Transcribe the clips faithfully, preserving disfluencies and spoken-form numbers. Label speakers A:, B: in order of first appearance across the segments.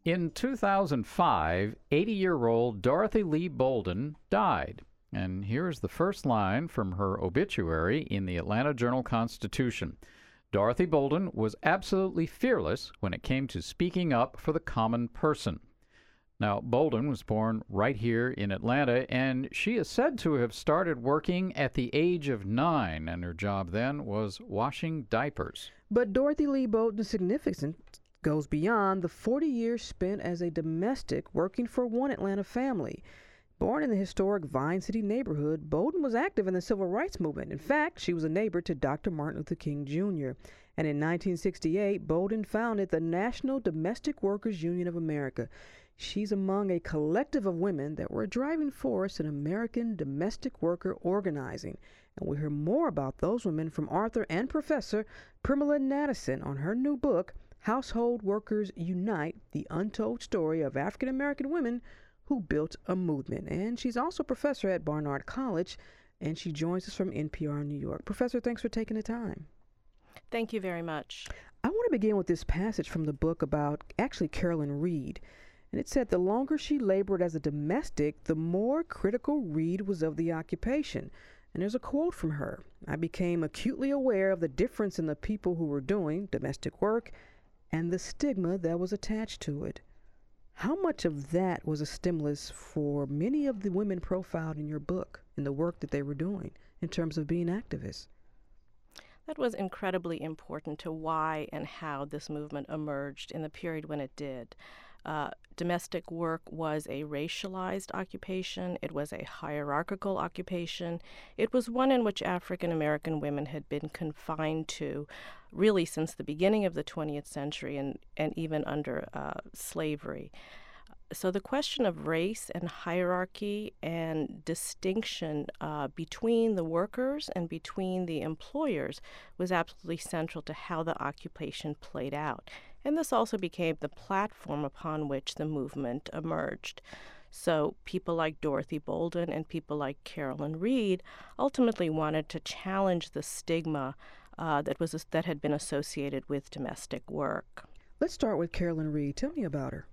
A: In two thousand five, eighty-year-old Dorothy Lee Bolden died. And here's the first line from her obituary in the Atlanta Journal-Constitution. Dorothy Bolden was absolutely fearless when it came to speaking up for the common person. Now, Bolden was born right here in Atlanta, and she is said to have started working at the age of nine, and her job then was washing diapers.
B: But Dorothy Lee Bolden's significance goes beyond the forty years spent as a domestic working for one Atlanta family. Born in the historic Vine City neighborhood, Bolden was active in the civil rights movement. In fact, she was a neighbor to Doctor Martin Luther King Junior And in nineteen sixty-eight, Bolden founded the National Domestic Workers Union of America. She's among a collective of women that were a driving force in American domestic worker organizing. And we'll hear more about those women from author and professor Premilla Nadasen on her new book, Household Workers Unite, The Untold Story of African American Women Who Built a Movement. And she's also a professor at Barnard College, and she joins us from N P R New York. Professor, thanks for taking the time.
C: Thank you very much.
B: I want to begin with this passage from the book about actually Carolyn Reed. And it said, the longer she labored as a domestic, the more critical Reed was of the occupation. And there's a quote from her. I became acutely aware of the difference in the people who were doing domestic work and the stigma that was attached to it. How much of that was a stimulus for many of the women profiled in your book and the work that they were doing in terms of being activists?
C: That was incredibly important to why and how this movement emerged in the period when it did. Uh, domestic work was a racialized occupation. It was a hierarchical occupation. It was one in which African American women had been confined to really since the beginning of the twentieth century and, and even under uh, slavery. So the question of race and hierarchy and distinction uh, between the workers and between the employers was absolutely central to how the occupation played out. And this also became the platform upon which the movement emerged. So people like Dorothy Bolden and people like Carolyn Reed ultimately wanted to challenge the stigma uh, that was that had been associated with domestic work.
B: Let's start with Carolyn Reed. Tell me about her.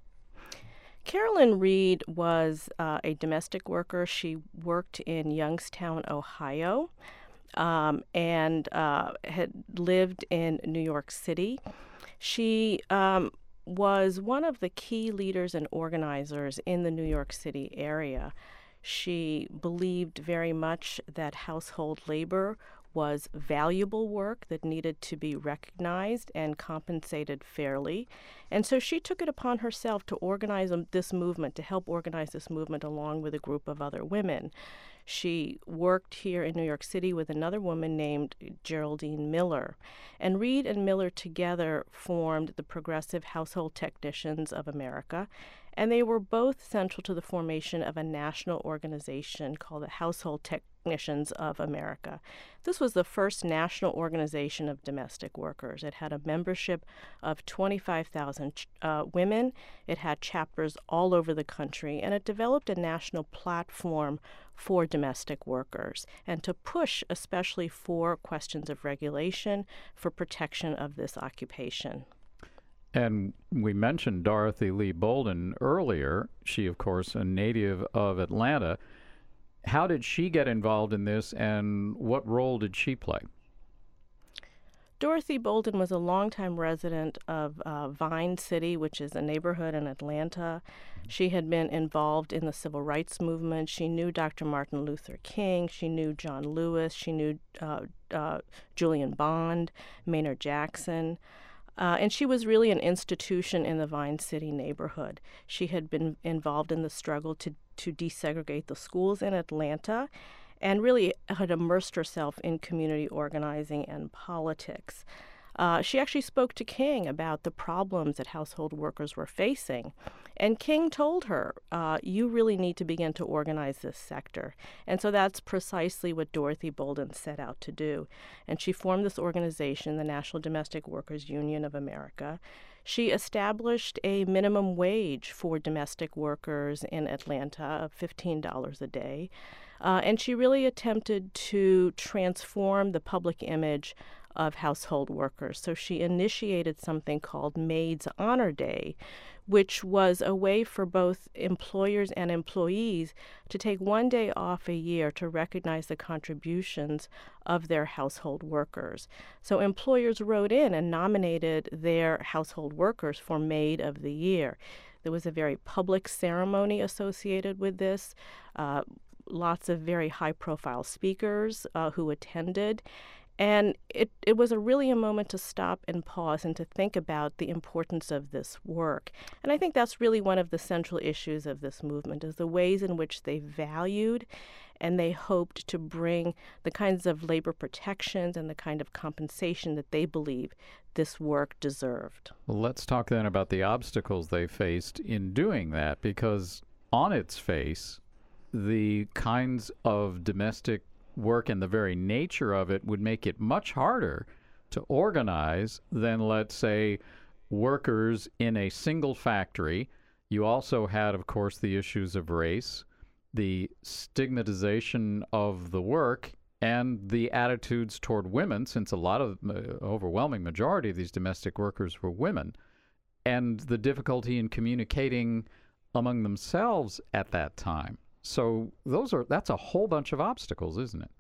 C: Carolyn Reed was uh, a domestic worker. She worked in Youngstown, Ohio, um, and uh, had lived in New York City. She um, was one of the key leaders and organizers in the New York City area. She believed very much that household labor was valuable work that needed to be recognized and compensated fairly. And so she took it upon herself to organize this movement, to help organize this movement along with a group of other women. She worked here in New York City with another woman named Geraldine Miller. And Reed and Miller together formed the Progressive Household Technicians of America. And they were both central to the formation of a national organization called the Household Technicians of America. This was the first national organization of domestic workers. It had a membership of twenty-five thousand uh, women. It had chapters all over the country, and it developed a national platform for domestic workers and to push especially for questions of regulation, for protection of this occupation.
A: And we mentioned Dorothy Lee Bolden earlier. She, of course, a native of Atlanta. How did she get involved in this, and what role did she play?
C: Dorothy Bolden was a longtime resident of uh, Vine City, which is a neighborhood in Atlanta. She had been involved in the civil rights movement. She knew Doctor Martin Luther King. She knew John Lewis. She knew uh, uh, Julian Bond, Maynard Jackson. Uh, and she was really an institution in the Vine City neighborhood. She had been involved in the struggle to, to desegregate the schools in Atlanta and really had immersed herself in community organizing and politics. Uh, she actually spoke to King about the problems that household workers were facing. And King told her, uh, you really need to begin to organize this sector. And so that's precisely what Dorothy Bolden set out to do. And she formed this organization, the National Domestic Workers Union of America. She established a minimum wage for domestic workers in Atlanta of fifteen dollars a day. Uh, and she really attempted to transform the public image of household workers. So she initiated something called Maids Honor Day, which was a way for both employers and employees to take one day off a year to recognize the contributions of their household workers. So employers wrote in and nominated their household workers for Maid of the Year. There was a very public ceremony associated with this, uh, lots of very high-profile speakers uh, who attended. And it, it was a really a moment to stop and pause and to think about the importance of this work. And I think that's really one of the central issues of this movement, is the ways in which they valued and they hoped to bring the kinds of labor protections and the kind of compensation that they believe this work deserved.
A: Well, let's talk then about the obstacles they faced in doing that, because on its face, the kinds of domestic work and the very nature of it would make it much harder to organize than, let's say, workers in a single factory. You also had, of course, the issues of race, the stigmatization of the work, and the attitudes toward women, since a lot of the uh, overwhelming majority of these domestic workers were women, and the difficulty in communicating among themselves at that time. So those are that's a whole bunch of obstacles, isn't it?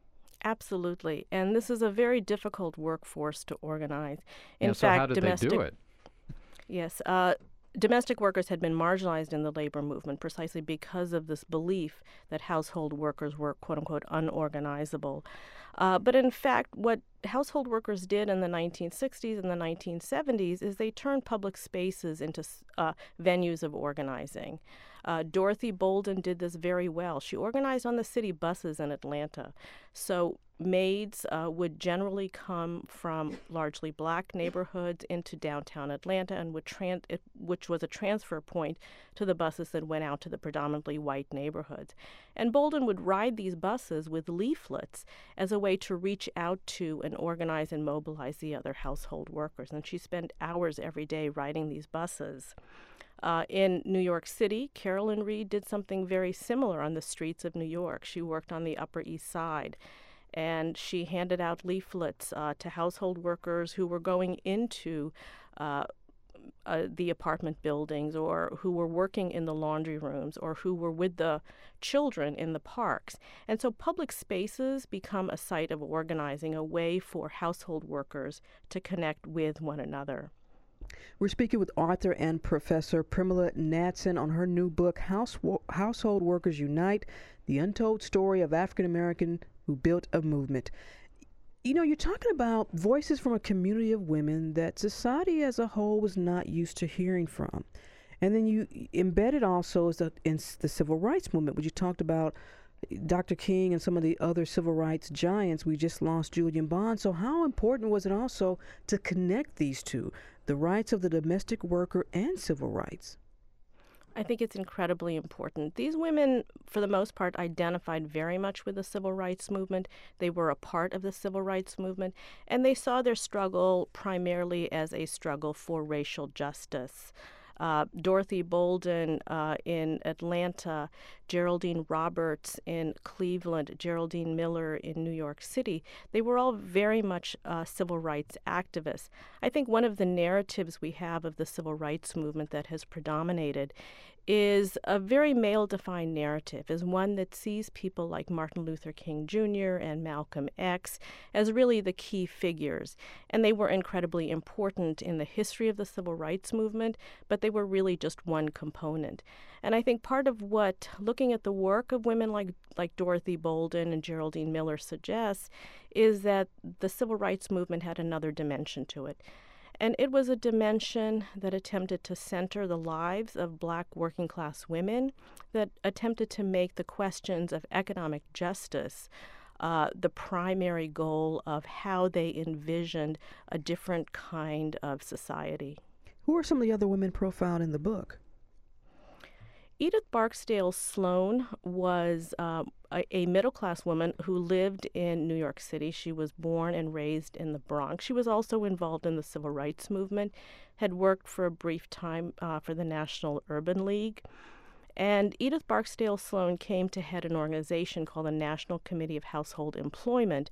C: Absolutely. And this is a very difficult workforce to organize. In
A: yeah, so
C: fact,
A: how did
C: domestic,
A: they do it?
C: Yes. Uh, domestic workers had been marginalized in the labor movement precisely because of this belief that household workers were, quote unquote, unorganizable. Uh, but in fact, what household workers did in the nineteen sixties and the nineteen seventies is they turned public spaces into uh, venues of organizing. Uh, Dorothy Bolden did this very well. She organized on the city buses in Atlanta. So maids uh, would generally come from largely black neighborhoods into downtown Atlanta, and would tran- it, which was a transfer point to the buses that went out to the predominantly white neighborhoods. And Bolden would ride these buses with leaflets as a way to reach out to and organize and mobilize the other household workers. And she spent hours every day riding these buses. Uh, in New York City, Carolyn Reed did something very similar on the streets of New York. She worked on the Upper East Side, and she handed out leaflets uh, to household workers who were going into uh, uh, the apartment buildings, or who were working in the laundry rooms, or who were with the children in the parks. And so public spaces become a site of organizing, a way for household workers to connect with one another.
B: We're speaking with author and professor Premilla Knudsen on her new book, House, Household Workers Unite, The Untold Story of African American Who Built a Movement. You know, you're talking about voices from a community of women that society as a whole was not used to hearing from. And then you embedded also is the, in the civil rights movement, which you talked about Doctor King and some of the other civil rights giants. We just lost Julian Bond. So how important was it also to connect these two, the rights of the domestic worker and civil rights?
C: I think it's incredibly important. These women, for the most part, identified very much with the civil rights movement. They were a part of the civil rights movement, and they saw their struggle primarily as a struggle for racial justice. Uh, Dorothy Bolden uh, in Atlanta, Geraldine Roberts in Cleveland, Geraldine Miller in New York City. They were all very much uh, civil rights activists. I think one of the narratives we have of the civil rights movement that has predominated is a very male-defined narrative, is one that sees people like Martin Luther King Junior and Malcolm X as really the key figures. And they were incredibly important in the history of the civil rights movement, but they were really just one component. And I think part of what looking at the work of women like, like Dorothy Bolden and Geraldine Miller suggests is that the civil rights movement had another dimension to it. And it was a dimension that attempted to center the lives of black working class women, that attempted to make the questions of economic justice uh, the primary goal of how they envisioned a different kind of society.
B: Who are some of the other women profiled in the book?
C: Edith Barksdale Sloan was uh, a, a middle-class woman who lived in New York City. She was born and raised in the Bronx. She was also involved in the civil rights movement, had worked for a brief time uh, for the National Urban League. And Edith Barksdale Sloan came to head an organization called the National Committee of Household Employment,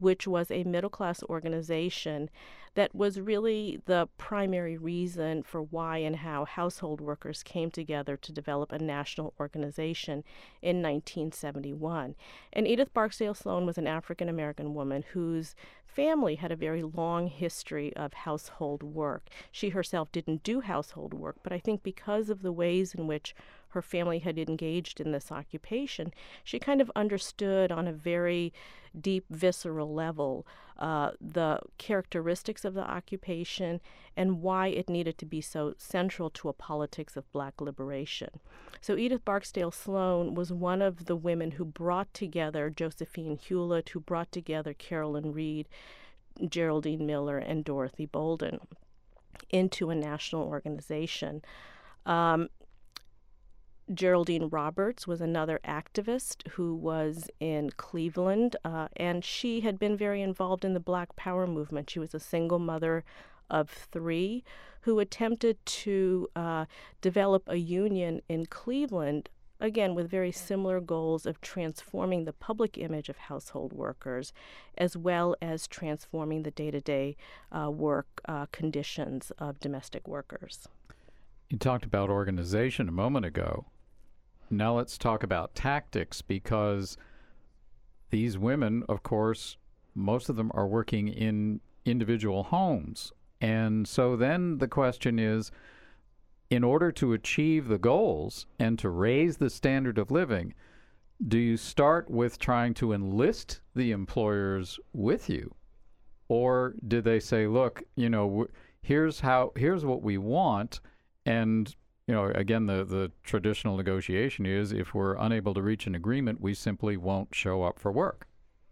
C: which was a middle-class organization that was really the primary reason for why and how household workers came together to develop a national organization in nineteen seventy-one. And Edith Barksdale Sloan was an African-American woman whose family had a very long history of household work. She herself didn't do household work, but I think because of the ways in which her family had engaged in this occupation, she kind of understood on a very deep, visceral level uh, the characteristics of the occupation and why it needed to be so central to a politics of Black liberation. So Edith Barksdale Sloan was one of the women who brought together Josephine Hewlett, who brought together Carolyn Reed, Geraldine Miller, and Dorothy Bolden into a national organization. Um, Geraldine Roberts was another activist who was in Cleveland, uh, and she had been very involved in the Black Power movement. She was a single mother of three who attempted to uh, develop a union in Cleveland, again, with very similar goals of transforming the public image of household workers, as well as transforming the day-to-day uh, work uh, conditions of domestic workers.
A: You talked about organization a moment ago. Now let's talk about tactics, because these women, of course, most of them are working in individual homes. And so then the question is, in order to achieve the goals and to raise the standard of living, do you start with trying to enlist the employers with you? Or do they say, look, you know, here's how, here's what we want, and you know, again, the, the traditional negotiation is if we're unable to reach an agreement, we simply won't show up for work.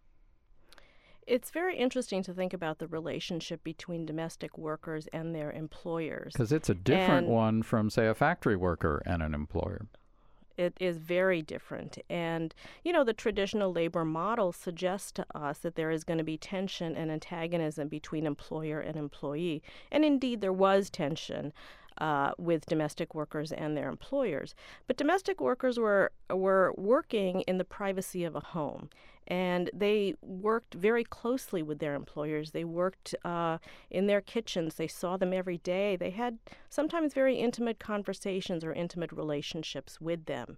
C: It's very interesting to think about the relationship between domestic workers and their employers.
A: Because it's a different
C: and
A: one from, say, a factory worker and an employer.
C: It is very different. And, you know, the traditional labor model suggests to us that there is going to be tension and antagonism between employer and employee. And indeed, there was tension Uh, with domestic workers and their employers. But domestic workers were were working in the privacy of a home, and they worked very closely with their employers. They worked uh, in their kitchens. They saw them every day. They had sometimes very intimate conversations or intimate relationships with them.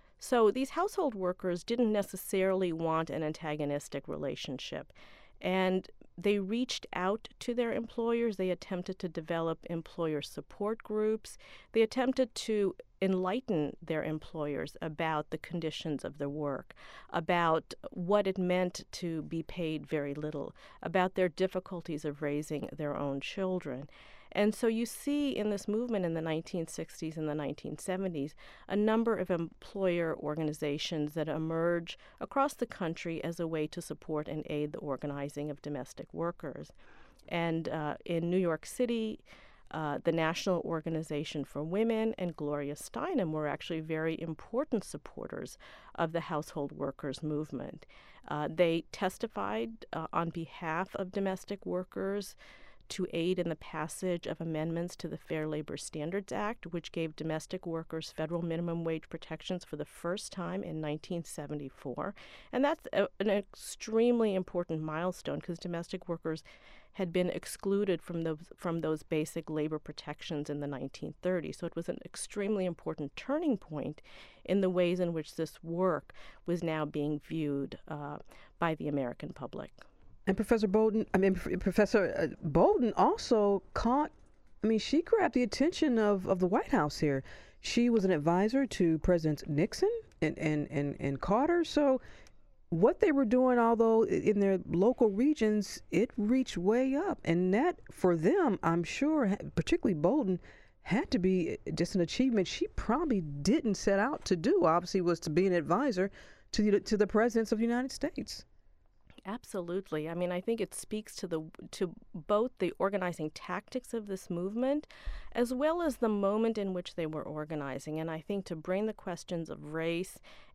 C: So these household workers didn't necessarily want an antagonistic relationship. And they reached out to their employers. They attempted to develop employer support groups. They attempted to enlighten their employers about the conditions of their work, about what it meant to be paid very little, about their difficulties of raising their own children. And so you see in this movement in the nineteen sixties and the nineteen seventies a number of employer organizations that emerge across the country as a way to support and aid the organizing of domestic workers. And uh, in New York City, uh, the National Organization for Women and Gloria Steinem were actually very important supporters of the household workers movement. Uh, they testified uh, on behalf of domestic workers to aid in the passage of amendments to the Fair Labor Standards Act, which gave domestic workers federal minimum wage protections for the first time in nineteen seventy-four. And that's a, an extremely important milestone, because domestic workers had been excluded from those from those basic labor protections in the nineteen thirties. So it was an extremely important turning point in the ways in which this work was now being viewed uh, by the American public.
B: And Professor Bolden, I mean, Professor Bolden also caught, I mean, she grabbed the attention of, of the White House here. She was an advisor to Presidents Nixon and, and, and, and Carter. So what they were doing, although in their local regions, it reached way up. And that, for them, I'm sure, particularly Bolden, had to be just an achievement she probably didn't set out to do, obviously, was to be an advisor to the, to the presidents of the United States.
C: Absolutely. I mean, I think it speaks to the to both the organizing tactics of this movement as well as the moment in which they were organizing. And I think to bring the questions of race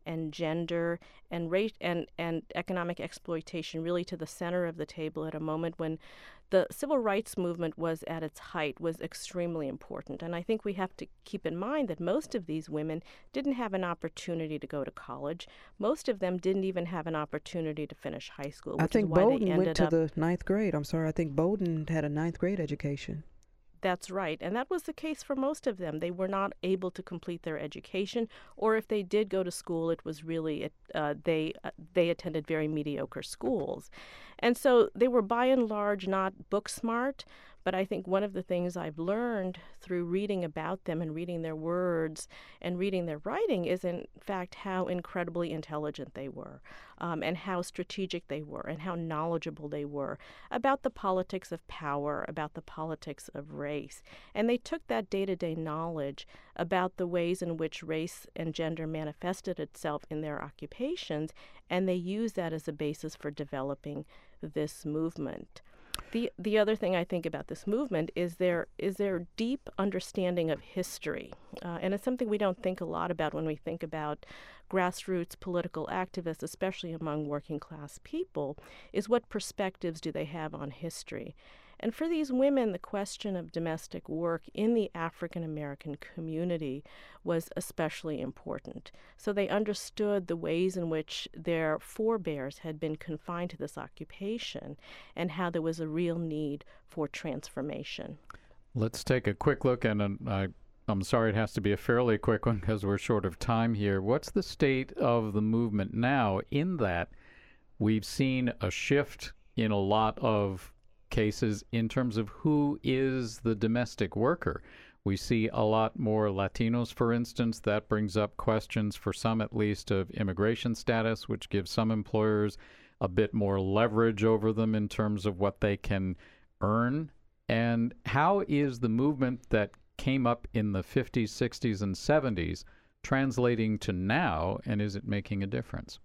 C: and gender and race and, and economic exploitation really to the center of the table at a moment when the civil rights movement was at its height, was extremely important. And I think we have to keep in mind that most of these women didn't have an opportunity to go to college. Most of them didn't even have an opportunity to finish high school, which
B: I think
C: is why
B: Bowden
C: they ended
B: went to
C: up
B: the ninth grade. I'm sorry. I think Bowden had a ninth grade education.
C: That's right. And that was the case for most of them. They were not able to complete their education, or if they did go to school, it was really, uh, they, uh, they attended very mediocre schools. And so they were by and large not book smart, but I think one of the things I've learned through reading about them and reading their words and reading their writing is, in fact, how incredibly intelligent they were, um, and how strategic they were, and how knowledgeable they were about the politics of power, about the politics of race. And they took that day-to-day knowledge about the ways in which race and gender manifested itself in their occupations, and they used that as a basis for developing this movement. The the other thing I think about this movement is their is their deep understanding of history, uh, and it's something we don't think a lot about when we think about grassroots political activists, especially among working class people, is what perspectives do they have on history. And for these women, the question of domestic work in the African American community was especially important. So they understood the ways in which their forebears had been confined to this occupation and how there was a real need for transformation.
A: Let's take a quick look, and uh, I, I'm sorry it has to be a fairly quick one because we're short of time here. What's the state of the movement now, in that we've seen a shift in a lot of cases in terms of who is the domestic worker? We see a lot more Latinos, for instance. That brings up questions, for some at least, of immigration status, which gives some employers a bit more leverage over them in terms of what they can earn. And how is the movement that came up in the fifties, sixties, and seventies translating to now, and is it making a difference?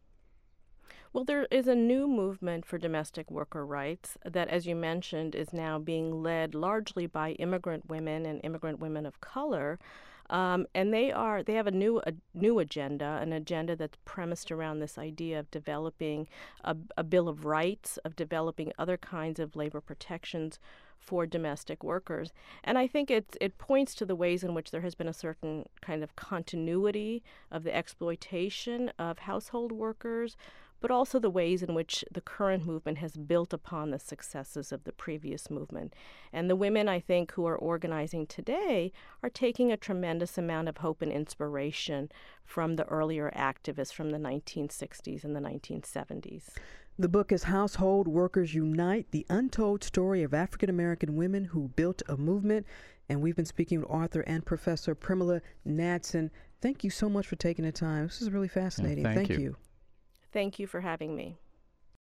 C: Well, there is a new movement for domestic worker rights that, as you mentioned, is now being led largely by immigrant women and immigrant women of color. Um, and they are they have a new a new agenda, an agenda that's premised around this idea of developing a, a Bill of Rights, of developing other kinds of labor protections for domestic workers. And I think it, it points to the ways in which there has been a certain kind of continuity of the exploitation of household workers, but also the ways in which the current movement has built upon the successes of the previous movement. And the women, I think, who are organizing today are taking a tremendous amount of hope and inspiration from the earlier activists from the nineteen sixties and the nineteen seventies.
B: The book is Household Workers Unite, the untold story of African American women who built a movement. And we've been speaking with author and Professor Premilla Knudsen. Thank you so much for taking the time. This is really fascinating.
A: Yeah, thank
B: thank
A: you.
B: you.
C: Thank you for having me.